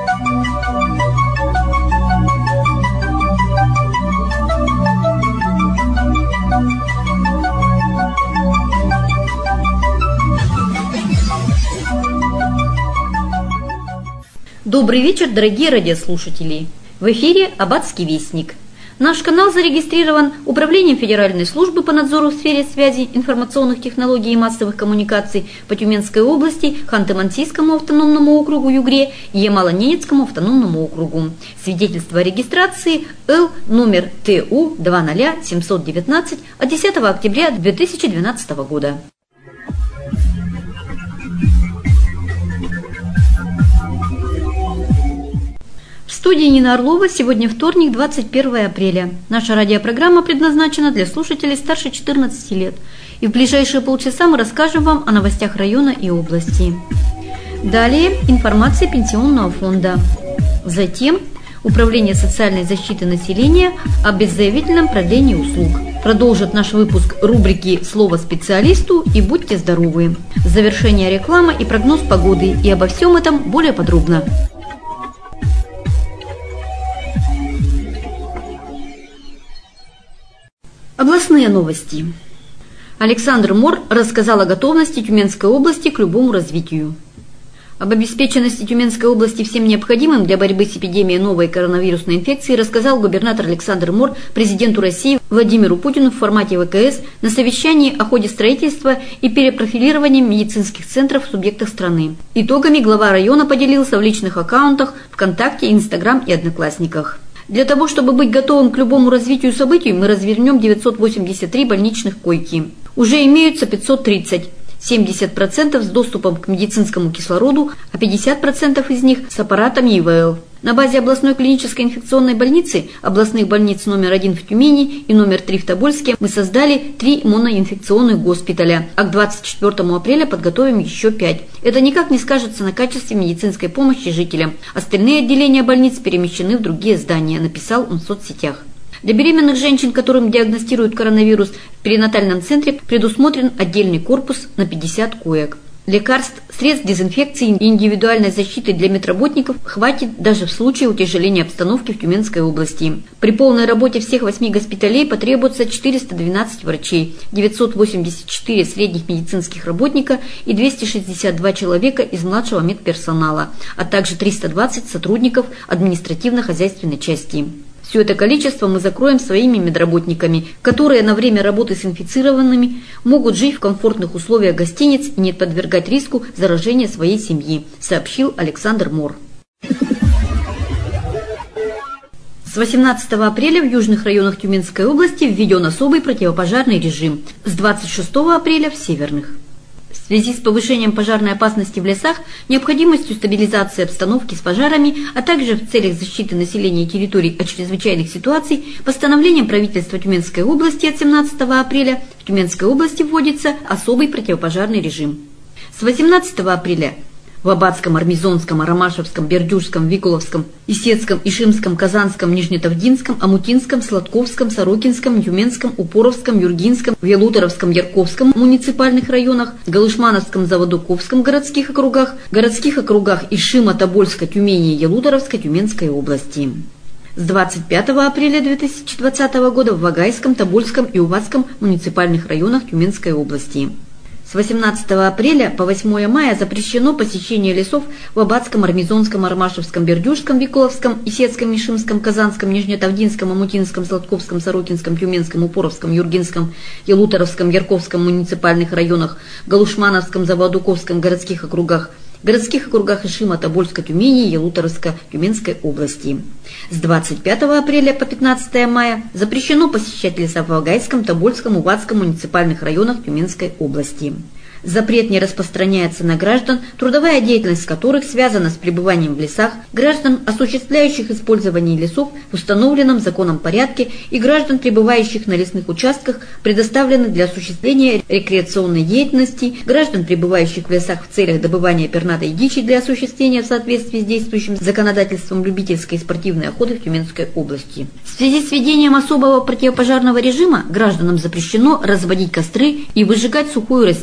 Добрый вечер, дорогие радиослушатели! В эфире «Аббатский вестник». Наш канал зарегистрирован Управлением Федеральной службы по надзору в сфере связи, информационных технологий и массовых коммуникаций по Тюменской области, Ханты-Мансийскому автономному округу Югре и Ямало-Ненецкому автономному округу. Свидетельство о регистрации Л номер ТУ 20719 от 10 октября 2012 года. В студии Нина Орлова. Сегодня вторник, 21 апреля. Наша радиопрограмма предназначена для слушателей старше 14 лет. И в ближайшие полчаса мы расскажем вам о новостях района и области. Далее информация пенсионного фонда. Затем Управление социальной защиты населения о беззаявительном продлении услуг. Продолжит наш выпуск рубрики «Слово специалисту» и «Будьте здоровы». Завершение рекламы и прогноз погоды. И обо всем этом более подробно. Областные новости. Александр Мор рассказал о готовности Тюменской области к любому развитию. Об обеспеченности Тюменской области всем необходимым для борьбы с эпидемией новой коронавирусной инфекции рассказал губернатор Александр Мор президенту России Владимиру Путину в формате ВКС на совещании о ходе строительства и перепрофилирования медицинских центров в субъектах страны. Итогами глава района поделился в личных аккаунтах ВКонтакте, Инстаграм и Одноклассниках. Для того, чтобы быть готовым к любому развитию событий, мы развернем 983 больничных койки. Уже имеются 530, 70% с доступом к медицинскому кислороду, а 50% из них с аппаратами ИВЛ. На базе областной клинической инфекционной больницы, областных больниц номер 1 в Тюмени и номер 3 в Тобольске, мы создали 3 моноинфекционных госпиталя, а к 24 апреля подготовим еще 5. Это никак не скажется на качестве медицинской помощи жителям. Остальные отделения больниц перемещены в другие здания, написал он в соцсетях. Для беременных женщин, которым диагностируют коронавирус, в перинатальном центре предусмотрен отдельный корпус на 50 коек. Лекарств, средств дезинфекции и индивидуальной защиты для медработников хватит даже в случае утяжеления обстановки в Тюменской области. При полной работе всех 8 госпиталей потребуется 412 врачей, 984 средних медицинских работника и 262 человека из младшего медперсонала, а также 320 сотрудников административно-хозяйственной части. Все это количество мы закроем своими медработниками, которые на время работы с инфицированными могут жить в комфортных условиях гостиниц и не подвергать риску заражения своей семьи, сообщил Александр Мор. С 18 апреля в южных районах Тюменской области введен особый противопожарный режим, с 26 апреля в северных. В связи с повышением пожарной опасности в лесах, необходимостью стабилизации обстановки с пожарами, а также в целях защиты населения и территорий от чрезвычайных ситуаций, постановлением правительства Тюменской области от 17 апреля в Тюменской области вводится особый противопожарный режим. С 18 апреля в Аббатском, Армизонском, Аромашевском, Бердюжском, Викуловском, Исетском, Ишимском, Казанском, Нижнетавдинском, Амутинском, Сладковском, Сорокинском, Тюменском, Упоровском, Юргинском, Велуторовском, Ярковском муниципальных районах, Галышмановском, Заводоковском городских округах Ишима, Тобольска, Тюмени и Елуторовской Тюменской области. С 25 апреля 2020 года в Вагайском, Тобольском и Увадском муниципальных районах Тюменской области. С 18 апреля по 8 мая запрещено посещение лесов в Аббатском, Армизонском, Армашевском, Бердюжском, Викуловском, Исетском, Ишимском, Казанском, Нижнетавдинском, Амутинском, Сладковском, Сорокинском, Тюменском, Упоровском, Юргинском, Елуторовском, Ярковском муниципальных районах, Галушмановском, Заводоковском городских округах Ишима, Тобольска, Тюмени и Елуторовска Тюменской области. С 25 апреля по 15 мая запрещено посещать леса в Вагайском, Тобольском, Увадском муниципальных районах Тюменской области. Запрет не распространяется на граждан, трудовая деятельность которых связана с пребыванием в лесах, граждан, осуществляющих использование лесов в установленном законом порядке и граждан, пребывающих на лесных участках, предоставленных для осуществления рекреационной деятельности, граждан, пребывающих в лесах в целях добывания пернатой дичи для осуществления в соответствии с действующим законодательством любительской и спортивной охоты в Тюменской области. В связи с введением особого противопожарного режима гражданам запрещено разводить костры и выжигать сухую растительность,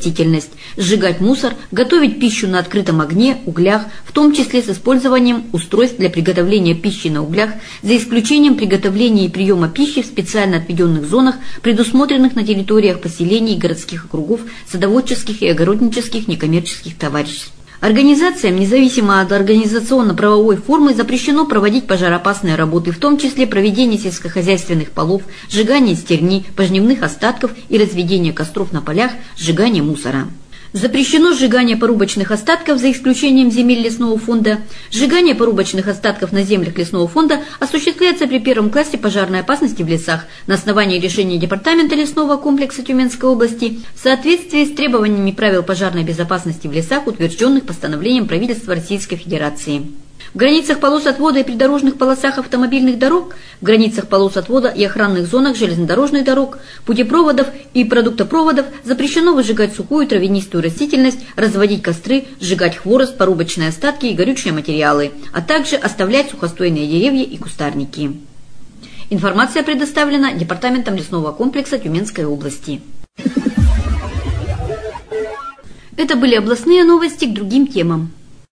растительность, сжигать мусор, готовить пищу на открытом огне, углях, в том числе с использованием устройств для приготовления пищи на углях, за исключением приготовления и приема пищи в специально отведенных зонах, предусмотренных на территориях поселений и городских округов, садоводческих и огороднических некоммерческих товариществ. Организациям, независимо от организационно-правовой формы, запрещено проводить пожароопасные работы, в том числе проведение сельскохозяйственных полов, сжигание стерни, пожнивных остатков и разведение костров на полях, сжигание мусора. Запрещено сжигание порубочных остатков за исключением земель лесного фонда. Сжигание порубочных остатков на землях лесного фонда осуществляется при первом классе пожарной опасности в лесах на основании решения Департамента лесного комплекса Тюменской области в соответствии с требованиями правил пожарной безопасности в лесах, утвержденных постановлением правительства Российской Федерации. В границах полос отвода и придорожных полосах автомобильных дорог, в границах полос отвода и охранных зонах железнодорожных дорог, путепроводов и продуктопроводов запрещено выжигать сухую травянистую растительность, разводить костры, сжигать хворост, порубочные остатки и горючие материалы, а также оставлять сухостойные деревья и кустарники. Информация предоставлена Департаментом лесного комплекса Тюменской области. Это были областные новости к другим темам.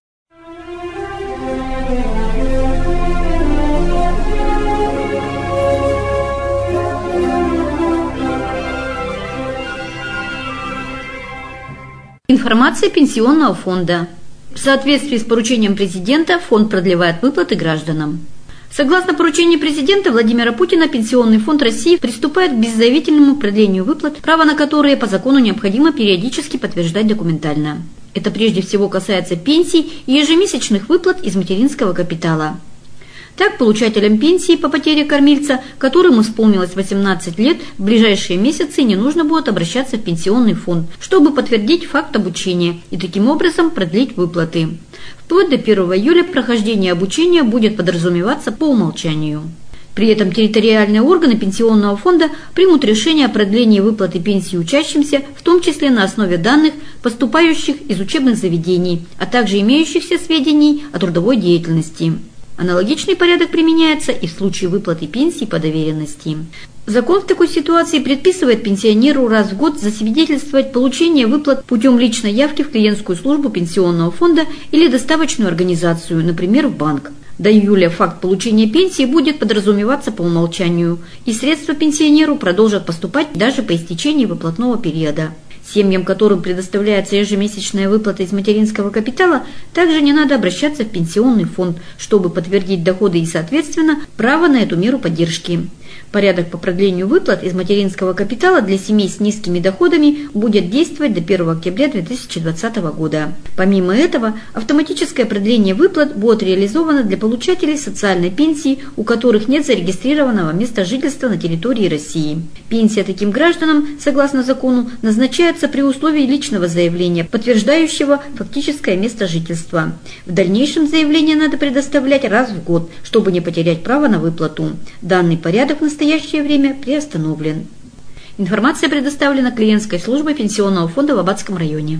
Информация Пенсионного фонда. В соответствии с поручением президента фонд продлевает выплаты гражданам. Согласно поручению президента Владимира Путина, Пенсионный фонд России приступает к беззаветительному продлению выплат, право на которые по закону необходимо периодически подтверждать документально. Это прежде всего касается пенсий и ежемесячных выплат из материнского капитала. Так, получателям пенсии по потере кормильца, которым исполнилось 18 лет, в ближайшие месяцы не нужно будет обращаться в Пенсионный фонд, чтобы подтвердить факт обучения и таким образом продлить выплаты. Вплоть до 1 июля прохождение обучения будет подразумеваться по умолчанию. При этом территориальные органы Пенсионного фонда примут решение о продлении выплаты пенсии учащимся, в том числе на основе данных, поступающих из учебных заведений, а также имеющихся сведений о трудовой деятельности. Аналогичный порядок применяется и в случае выплаты пенсии по доверенности. Закон в такой ситуации предписывает пенсионеру раз в год засвидетельствовать получение выплат путем личной явки в клиентскую службу Пенсионного фонда или доставочную организацию, например, в банк. До июля факт получения пенсии будет подразумеваться по умолчанию, и средства пенсионеру продолжат поступать даже по истечении выплатного периода. Семьям, которым предоставляется ежемесячная выплата из материнского капитала, также не надо обращаться в Пенсионный фонд, чтобы подтвердить доходы и, соответственно, право на эту меру поддержки. Порядок по продлению выплат из материнского капитала для семей с низкими доходами будет действовать до 1 октября 2020 года. Помимо этого, автоматическое продление выплат будет реализовано для получателей социальной пенсии, у которых нет зарегистрированного места жительства на территории России. Пенсия таким гражданам, согласно закону, назначается при условии личного заявления, подтверждающего фактическое место жительства. В дальнейшем заявление надо предоставлять раз в год, чтобы не потерять право на выплату. Данный порядок в настоящее время приостановлен. Информация предоставлена клиентской службой Пенсионного фонда в Аббатском районе.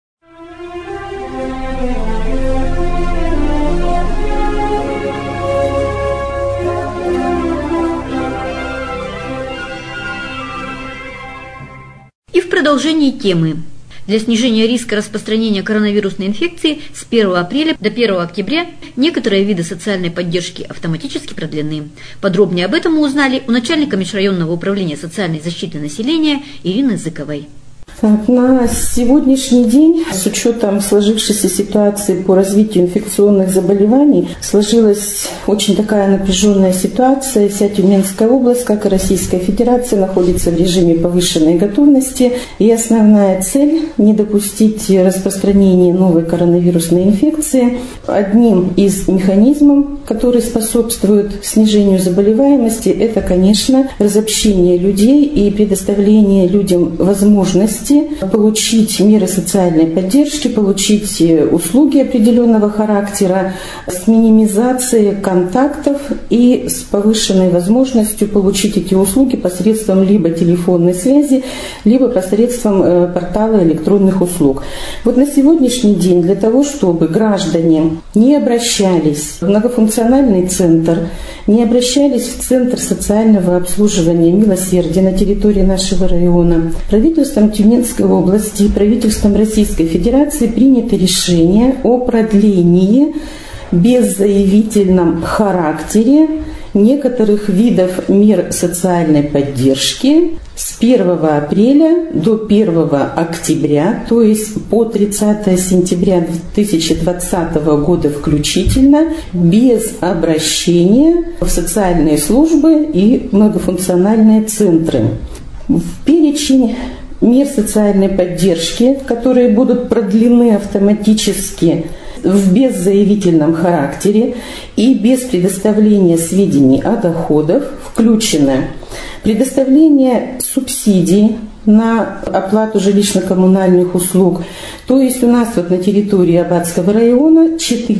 И в продолжении темы. Для снижения риска распространения коронавирусной инфекции с 1 апреля до 1 октября некоторые виды социальной поддержки автоматически продлены. Подробнее об этом мы узнали у начальника межрайонного управления социальной защиты населения Ирины Зыковой. На сегодняшний день, с учетом сложившейся ситуации по развитию инфекционных заболеваний, сложилась очень такая напряженная ситуация. Вся Тюменская область, как и Российская Федерация, находится в режиме повышенной готовности. И основная цель – не допустить распространения новой коронавирусной инфекции. Одним из механизмов, который способствует снижению заболеваемости, это, конечно, разобщение людей и предоставление людям возможности получить меры социальной поддержки, получить услуги определенного характера с минимизацией контактов и с повышенной возможностью получить эти услуги посредством либо телефонной связи, либо посредством портала электронных услуг. Вот на сегодняшний день для того, чтобы граждане не обращались в многофункциональный центр, не обращались в Центр социального обслуживания «Милосердие» на территории нашего района, правительством Тюменской Тюменской области правительством Российской Федерации принято решение о продлении в беззаявительном характере некоторых видов мер социальной поддержки с 1 апреля до 1 октября, то есть по 30 сентября 2020 года включительно, без обращения в социальные службы и многофункциональные центры. В перечень мер социальной поддержки, которые будут продлены автоматически в беззаявительном характере и без предоставления сведений о доходах, включено предоставление субсидий на оплату жилищно-коммунальных услуг. То есть у нас вот на территории Аббатского района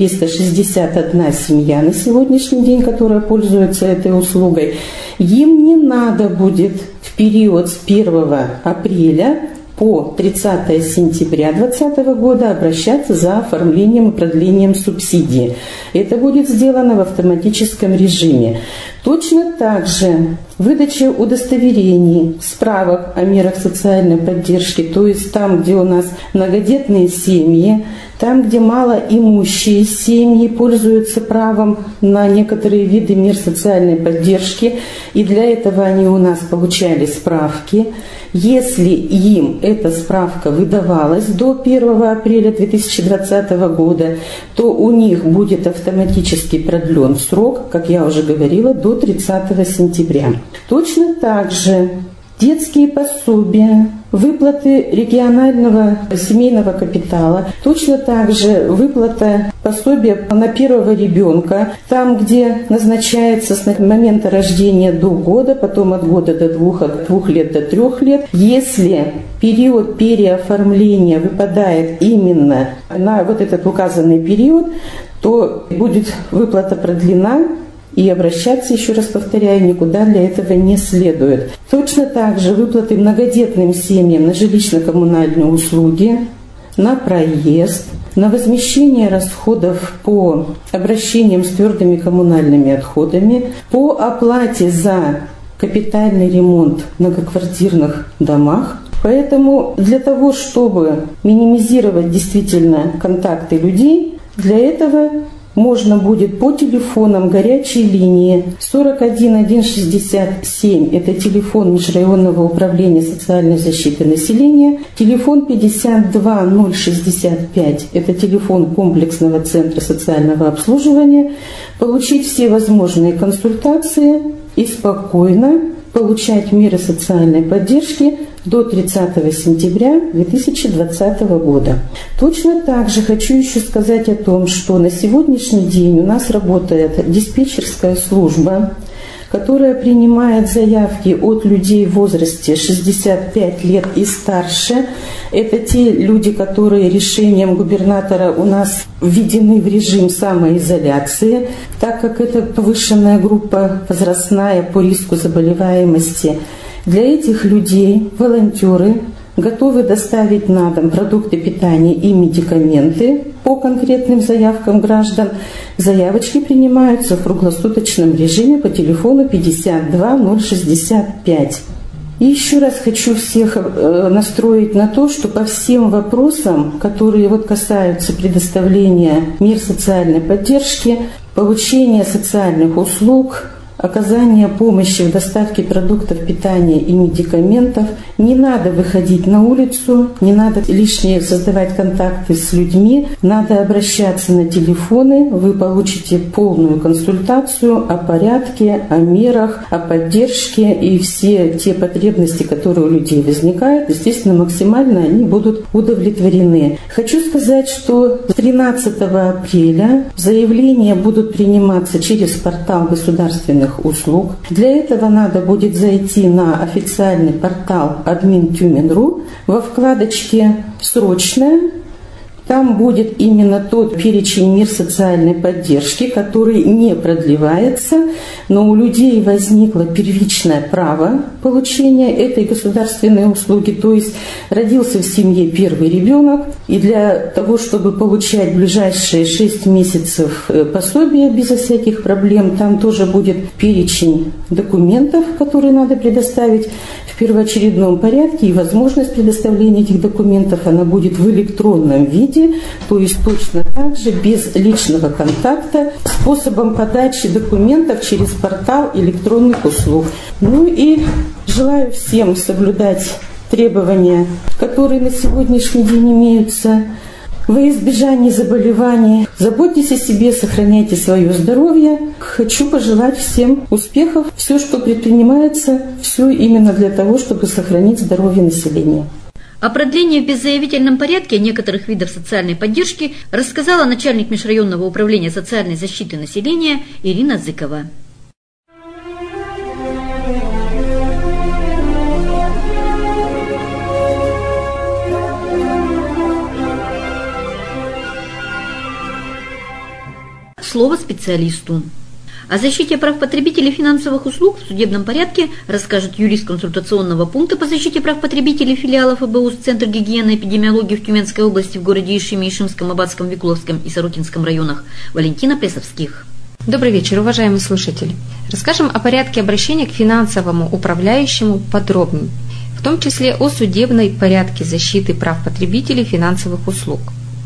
461 семья на сегодняшний день, которая пользуется этой услугой. Им не надо будет в период с 1 апреля по 30 сентября 2020 года обращаться за оформлением и продлением субсидии. Это будет сделано в автоматическом режиме. Точно так же выдача удостоверений, справок о мерах социальной поддержки, то есть там, где у нас многодетные семьи, там, где малоимущие семьи пользуются правом на некоторые виды мер социальной поддержки, и для этого они у нас получали справки. Если им эта справка выдавалась до 1 апреля 2020 года, то у них будет автоматически продлен срок, как я уже говорила, до 30 сентября. Точно так же детские пособия, выплаты регионального семейного капитала, точно так же выплата пособия на первого ребенка, там, где назначается с момента рождения до года, потом от года до 2, от 2 лет до 3 лет. Если период переоформления выпадает именно на вот этот указанный период, то будет выплата продлена. И обращаться, еще раз повторяю, никуда для этого не следует. Точно так же выплаты многодетным семьям на жилищно-коммунальные услуги, на проезд, на возмещение расходов по обращениям с твердыми коммунальными отходами, по оплате за капитальный ремонт в многоквартирных домах. Поэтому для того, чтобы минимизировать действительно контакты людей, для этого можно будет по телефонам горячей линии 41 167, это телефон Межрайонного управления социальной защиты населения, телефон 52 065, это телефон комплексного центра социального обслуживания, получить все возможные консультации и спокойно получать меры социальной поддержки до 30 сентября 2020 года. Точно так же хочу еще сказать о том, что на сегодняшний день у нас работает диспетчерская служба, которая принимает заявки от людей в возрасте 65 лет и старше. Это те люди, которые решением губернатора у нас введены в режим самоизоляции, так как это повышенная группа возрастная по риску заболеваемости. Для этих людей волонтеры готовы доставить на дом продукты питания и медикаменты по конкретным заявкам граждан. Заявочки принимаются в круглосуточном режиме по телефону 52 065. И еще раз хочу всех настроить на то, что по всем вопросам, которые касаются предоставления мер социальной поддержки, получения социальных услуг, оказание помощи в доставке продуктов питания и медикаментов, не надо выходить на улицу, не надо лишние создавать контакты с людьми, надо обращаться на телефоны, вы получите полную консультацию о порядке, о мерах, о поддержке, и все те потребности, которые у людей возникают, естественно, максимально они будут удовлетворены. Хочу сказать, что 13 апреля заявления будут приниматься через портал государственных услуг. Для этого надо будет зайти на официальный портал admin.tumen.ru во вкладочке «Срочное». Там будет именно тот перечень мер социальной поддержки, который не продлевается, но у людей возникло первичное право получения этой государственной услуги, то есть родился в семье первый ребенок, и для того, чтобы получать ближайшие 6 месяцев пособия безо всяких проблем, там тоже будет перечень документов, которые надо предоставить. В первоочередном порядке, и возможность предоставления этих документов, она будет в электронном виде, то есть точно так же, без личного контакта, способом подачи документов через портал электронных услуг. Ну и желаю всем соблюдать требования, которые на сегодняшний день имеются, во избежание заболеваний. Заботьтесь о себе, сохраняйте свое здоровье. Хочу пожелать всем успехов. Все, что предпринимается, все именно для того, чтобы сохранить здоровье населения. О продлении в беззаявительном порядке некоторых видов социальной поддержки рассказала начальник межрайонного управления социальной защиты населения Ирина Зыкова. Слово специалисту. О защите прав потребителей финансовых услуг в судебном порядке расскажет юрист консультационного пункта по защите прав потребителей филиала ФБУС Центр гигиены и эпидемиологии в Тюменской области в городе Ишиме, Ишимском, Аббатском, Викуловском и Сорокинском районах Валентина Плесовских. Добрый вечер, уважаемые слушатели. Расскажем о порядке обращения к финансовому управляющему подробнее, в том числе о судебной порядке защиты прав потребителей финансовых услуг.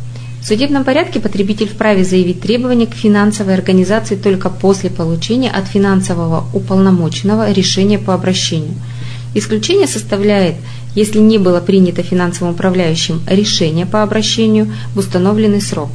В судебном порядке потребитель вправе заявить требования к финансовой организации только после получения от финансового уполномоченного решения по обращению. Исключение составляет, если не было принято финансовым управляющим решение по обращению в установленный срок.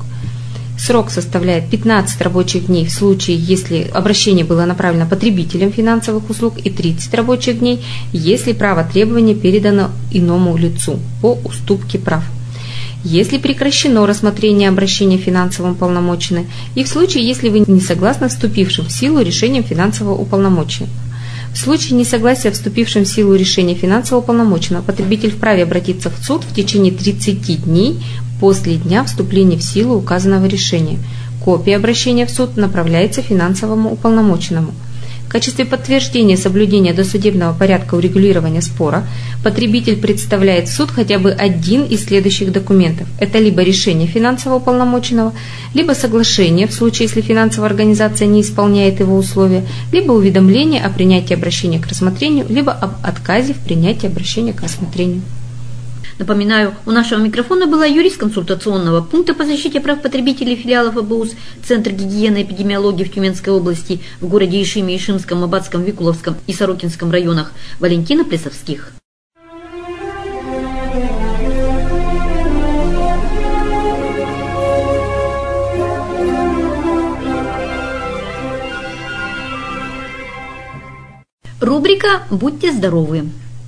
Срок составляет 15 рабочих дней в случае, если обращение было направлено потребителям финансовых услуг, и 30 рабочих дней, если право требования передано иному лицу по уступке прав. Если прекращено рассмотрение обращения финансовым уполномоченным, и в случае, если вы не согласны вступившим в силу решением финансового уполномоченного. В случае несогласия вступившим в силу решения финансового уполномоченного, потребитель вправе обратиться в суд в течение 30 дней после дня вступления в силу указанного решения. Копия обращения в суд направляется финансовому уполномоченному. В качестве подтверждения соблюдения досудебного порядка урегулирования спора потребитель представляет в суд хотя бы один из следующих документов. Это либо решение финансового уполномоченного, либо соглашение в случае, если финансовая организация не исполняет его условия, либо уведомление о принятии обращения к рассмотрению, либо об отказе в принятии обращения к рассмотрению. Напоминаю, у нашего микрофона была юрист консультационного пункта по защите прав потребителей филиала ФБУС Центр гигиены и эпидемиологии в Тюменской области в городе Ишиме, Ишимском, Аббатском, Викуловском и Сорокинском районах Валентина Плесовских. Рубрика «Будьте здоровы».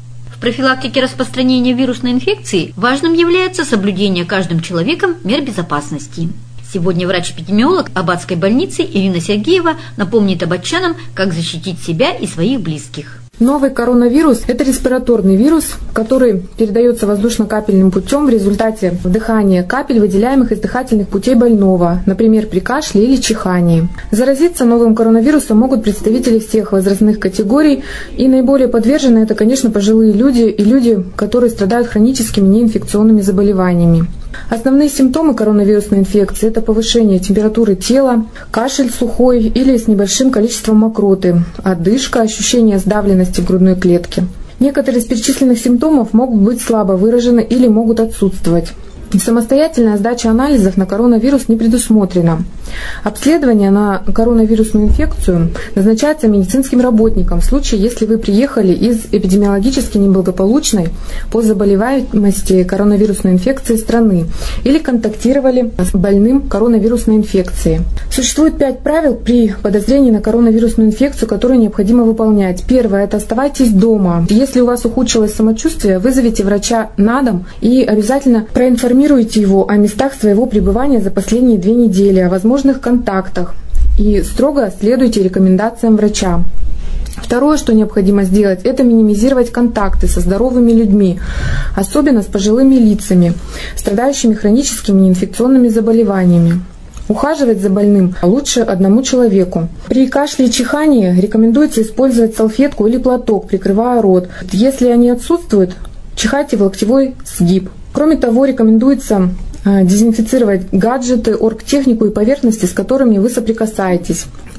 В профилактике распространения вирусной инфекции важным является соблюдение каждым человеком мер безопасности. Сегодня врач-эпидемиолог Аббатской больницы Ирина Сергеева напомнит аббатчанам, как защитить себя и своих близких. Новый коронавирус – это респираторный вирус, который передается воздушно-капельным путем в результате вдыхания капель, выделяемых из дыхательных путей больного, например, при кашле или чихании. Заразиться новым коронавирусом могут представители всех возрастных категорий, и наиболее подвержены это, конечно, пожилые люди и люди, которые страдают хроническими неинфекционными заболеваниями. Основные симптомы коронавирусной инфекции – это повышение температуры тела, кашель сухой или с небольшим количеством мокроты, одышка, ощущение сдавленности в грудной клетке. Некоторые из перечисленных симптомов могут быть слабо выражены или могут отсутствовать. Самостоятельная сдача анализов на коронавирус не предусмотрена. Обследование на коронавирусную инфекцию назначается медицинским работникам в случае, если вы приехали из эпидемиологически неблагополучной по заболеваемости коронавирусной инфекции страны или контактировали с больным коронавирусной инфекцией. Существует 5 правил при подозрении на коронавирусную инфекцию, которые необходимо выполнять. Первое – это оставайтесь дома. Если у вас ухудшилось самочувствие, вызовите врача на дом и обязательно проинформируйте его о местах своего пребывания за последние 2 недели, о возможных контактах и строго следуйте рекомендациям врача. Второе, что необходимо сделать, это минимизировать контакты со здоровыми людьми, особенно с пожилыми лицами, страдающими хроническими неинфекционными заболеваниями. Ухаживать за больным лучше одному человеку. При кашле и чихании рекомендуется использовать салфетку или платок, прикрывая рот. Если они отсутствуют, чихайте в локтевой сгиб. Кроме того, рекомендуется дезинфицировать гаджеты, оргтехнику и поверхности, с которыми вы соприкасаетесь.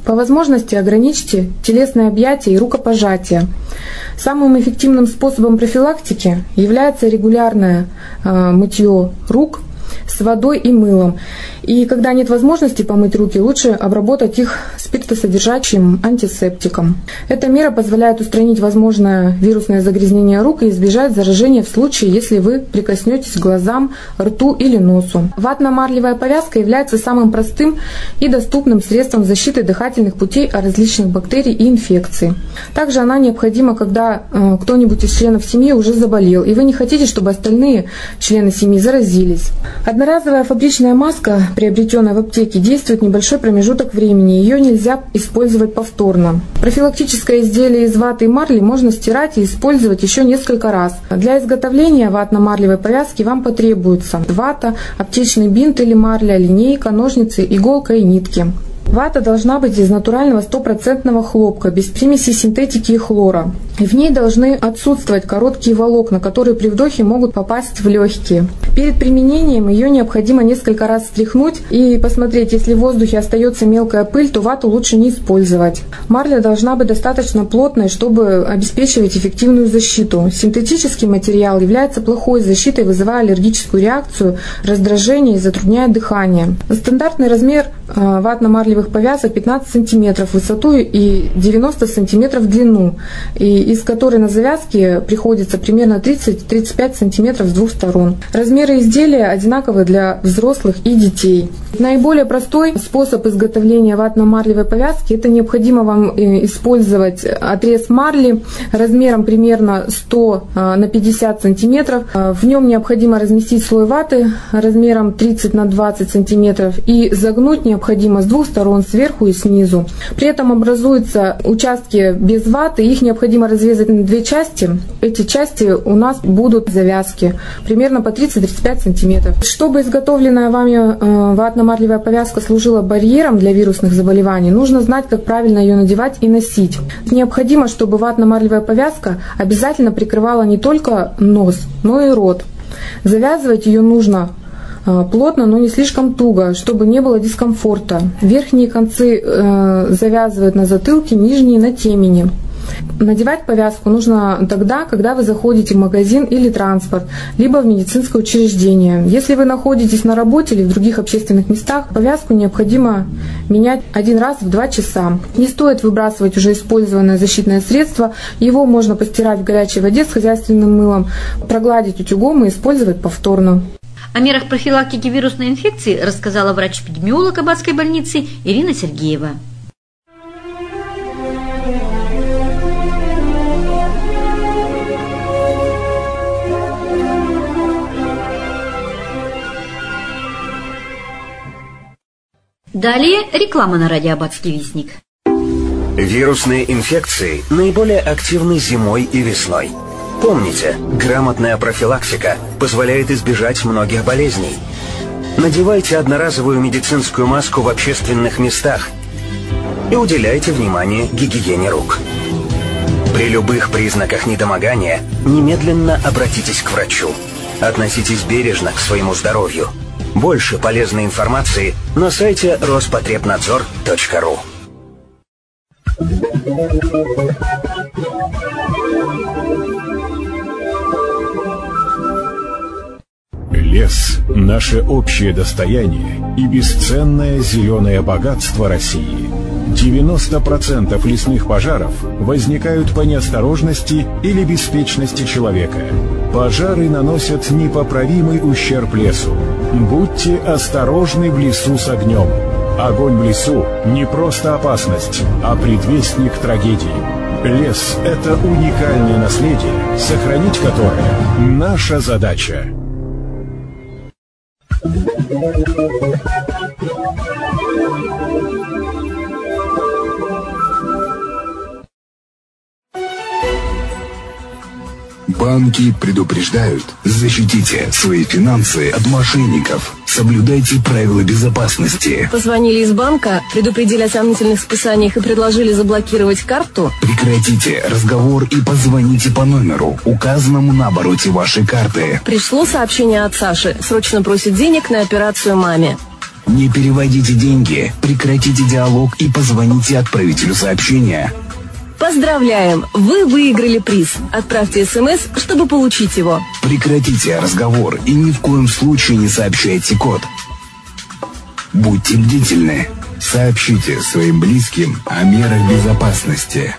По возможности ограничьте телесные объятия и рукопожатия. Самым эффективным способом профилактики является регулярное мытье рук с водой и мылом. И когда нет возможности помыть руки, лучше обработать их спиртосодержащим антисептиком. Эта мера позволяет устранить возможное вирусное загрязнение рук и избежать заражения в случае, если вы прикоснетесь к глазам, рту или носу. Ватно-марлевая повязка является самым простым и доступным средством защиты дыхательных путей от различных бактерий и инфекций. Также она необходима, когда кто-нибудь из членов семьи уже заболел, и вы не хотите, чтобы остальные члены семьи заразились. Одноразовая фабричная маска, приобретенная в аптеке, действует небольшой промежуток времени, ее нельзя использовать повторно. Профилактическое изделие из ваты и марли можно стирать и использовать еще несколько раз. Для изготовления ватно-марлевой повязки вам потребуется вата, аптечный бинт или марля, линейка, ножницы, иголка и нитки. Вата должна быть из натурального 100% хлопка, без примесей синтетики и хлора. И в ней должны отсутствовать короткие волокна, которые при вдохе могут попасть в легкие. Перед применением ее необходимо несколько раз стряхнуть и посмотреть, если в воздухе остается мелкая пыль, то вату лучше не использовать. Марля должна быть достаточно плотной, чтобы обеспечивать эффективную защиту. Синтетический материал является плохой защитой, вызывая аллергическую реакцию, раздражение и затрудняет дыхание. Стандартный размер ватно-марлевых повязок 15 см в высоту и 90 см в длину, и из которой на завязке приходится примерно 30-35 см с двух сторон. Размеры изделия одинаковы для взрослых и детей. Наиболее простой способ изготовления ватно-марлевой повязки — это необходимо вам использовать отрез марли размером примерно 100 на 50 см. В нем необходимо разместить слой ваты размером 30 на 20 см и загнуть необходимо с двух сторон, сверху и снизу. При этом образуются участки без ваты, их необходимо разрезать на две части. Эти части у нас будут завязки, примерно по 30-35 см. Чтобы изготовленная вами ватно-марлевая повязка служила барьером для вирусных заболеваний, нужно знать, как правильно ее надевать и носить. Необходимо, чтобы ватно-марлевая повязка обязательно прикрывала не только нос, но и рот. Завязывать ее нужно плотно, но не слишком туго, чтобы не было дискомфорта. Верхние концы завязывают на затылке, нижние на темени. Надевать повязку нужно тогда, когда вы заходите в магазин или транспорт, либо в медицинское учреждение. Если вы находитесь на работе или в других общественных местах, повязку необходимо менять один раз в 2 часа. Не стоит выбрасывать уже использованное защитное средство, его можно постирать в горячей воде с хозяйственным мылом, прогладить утюгом и использовать повторно. О мерах профилактики вирусной инфекции рассказала врач-эпидемиолог Аббатской больницы Ирина Сергеева. Далее реклама на радио Аббатский вестник. Вирусные инфекции наиболее активны зимой и весной. Помните, грамотная профилактика позволяет избежать многих болезней. Надевайте одноразовую медицинскую маску в общественных местах и уделяйте внимание гигиене рук. При любых признаках недомогания немедленно обратитесь к врачу. Относитесь бережно к своему здоровью. Больше полезной информации на сайте Роспотребнадзор.ру. Лес – наше общее достояние и бесценное зеленое богатство России. 90% лесных пожаров возникают по неосторожности или беспечности человека. Пожары наносят непоправимый ущерб лесу. Будьте осторожны в лесу с огнем. Огонь в лесу – не просто опасность, а предвестник трагедии. Лес – это уникальное наследие, сохранить которое – наша задача. Банки предупреждают: защитите свои финансы от мошенников. Соблюдайте правила безопасности. Позвонили из банка, предупредили о сомнительных списаниях и предложили заблокировать карту? Прекратите разговор и позвоните по номеру, указанному на обороте вашей карты. Пришло сообщение от Саши. Срочно просит денег на операцию маме. Не переводите деньги, прекратите диалог и позвоните отправителю сообщения. Поздравляем! Вы выиграли приз. Отправьте СМС, чтобы получить его. Прекратите разговор и ни в коем случае не сообщайте код. Будьте бдительны. Сообщите своим близким о мерах безопасности.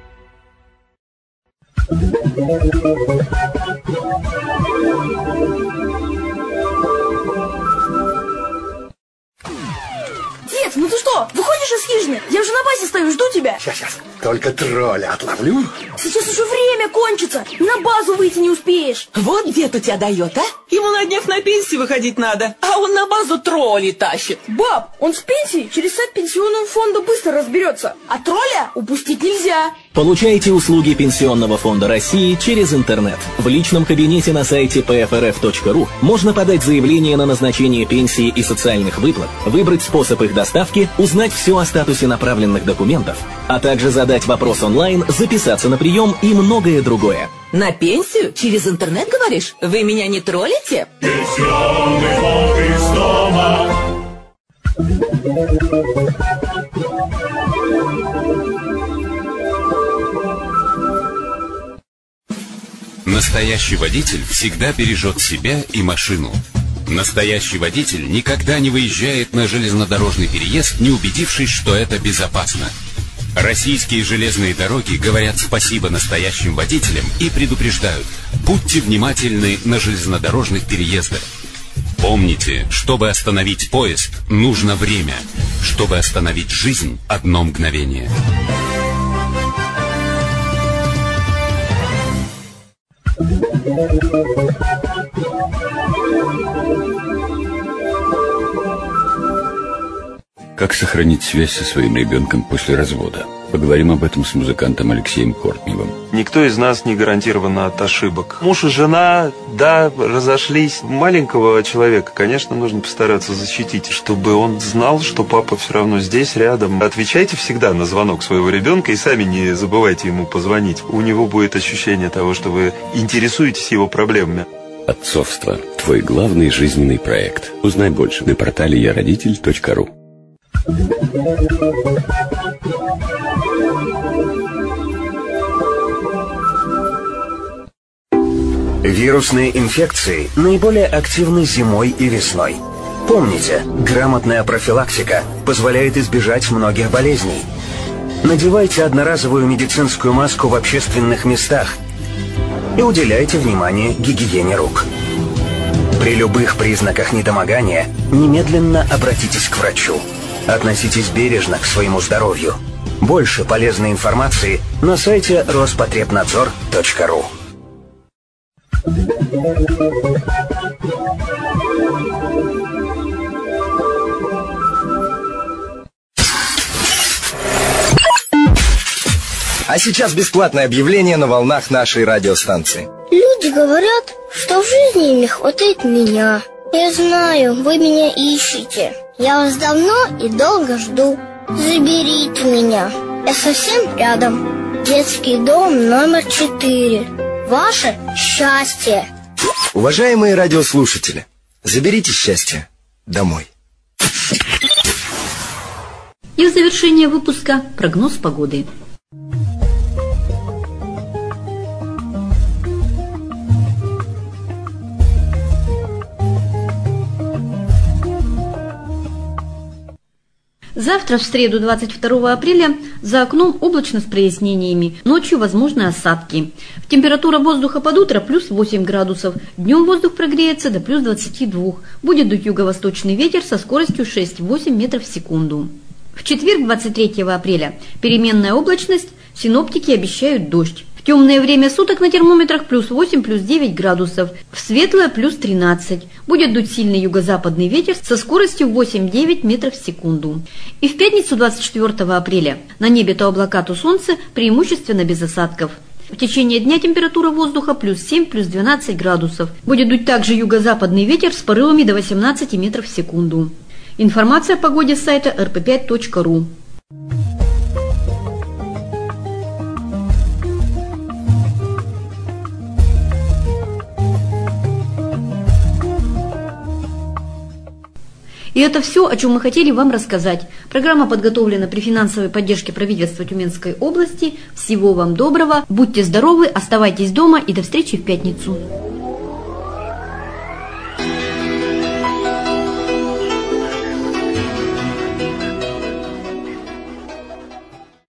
Дед, ну ты что, выходишь из хижины? Я уже на базе стою, жду тебя. Сейчас, только тролля отловлю. Сейчас уже время кончится, на базу выйти не успеешь. Вот дед у тебя дает, а? Ему на днях на пенсию выходить надо, а он на базу тролли тащит. Баб, он с пенсии через сайт пенсионного фонда быстро разберется, а тролля упустить нельзя. Получайте услуги Пенсионного фонда России через интернет. В личном кабинете на сайте pfrf.ru можно подать заявление на назначение пенсии и социальных выплат, выбрать способ их доставки, узнать все о статусе направленных документов, а также задать вопрос онлайн, записаться на прием и многое другое. На пенсию? Через интернет, говоришь? Вы меня не троллите? Пенсионный фонд из дома. Настоящий водитель всегда бережет себя и машину. Настоящий водитель никогда не выезжает на железнодорожный переезд, не убедившись, что это безопасно. Российские железные дороги говорят спасибо настоящим водителям и предупреждают: будьте внимательны на железнодорожных переездах. Помните, чтобы остановить поезд, нужно время. Чтобы остановить жизнь, одно мгновение. Как сохранить связь со своим ребенком после развода? Поговорим об этом с музыкантом Алексеем Кортневым. Никто из нас не гарантирован от ошибок. Муж и жена, да, разошлись. Маленького человека, конечно, нужно постараться защитить, чтобы он знал, что папа все равно здесь, рядом. Отвечайте всегда на звонок своего ребенка и сами не забывайте ему позвонить. У него будет ощущение того, что вы интересуетесь его проблемами. Отцовство. Твой главный жизненный проект. Узнай больше на портале yarodитель.ру. Вирусные инфекции наиболее активны зимой и весной. Помните, грамотная профилактика позволяет избежать многих болезней. Надевайте одноразовую медицинскую маску в общественных местах и уделяйте внимание гигиене рук. При любых признаках недомогания немедленно обратитесь к врачу. Относитесь бережно к своему здоровью. Больше полезной информации на сайте Роспотребнадзор.ру. А сейчас бесплатное объявление на волнах нашей радиостанции. Люди говорят, что в жизни им не хватает меня. Я знаю, вы меня ищете. Я вас давно и долго жду. Заберите меня. Я совсем рядом. Детский дом номер 4. Ваше счастье. Уважаемые радиослушатели, заберите счастье домой. И в завершение выпуска прогноз погоды. Завтра, в среду, 22 апреля, за окном облачно с прояснениями, ночью возможны осадки. Температура воздуха под утро плюс 8 градусов, днем воздух прогреется до плюс 22, будет дуть юго-восточный ветер со скоростью 6-8 метров в секунду. В четверг, 23 апреля, переменная облачность, синоптики обещают дождь. В темное время суток на термометрах плюс 8, плюс 9 градусов, в светлое плюс 13. Будет дуть сильный юго-западный ветер со скоростью 8-9 метров в секунду. И в пятницу, 24 апреля, на небе то облака, то солнце, преимущественно без осадков. В течение дня температура воздуха плюс 7, плюс 12 градусов. Будет дуть также юго-западный ветер с порывами до 18 метров в секунду. Информация о погоде с сайта rp5.ru. И это все, о чем мы хотели вам рассказать. Программа подготовлена при финансовой поддержке правительства Тюменской области. Всего вам доброго, будьте здоровы, оставайтесь дома и до встречи в пятницу.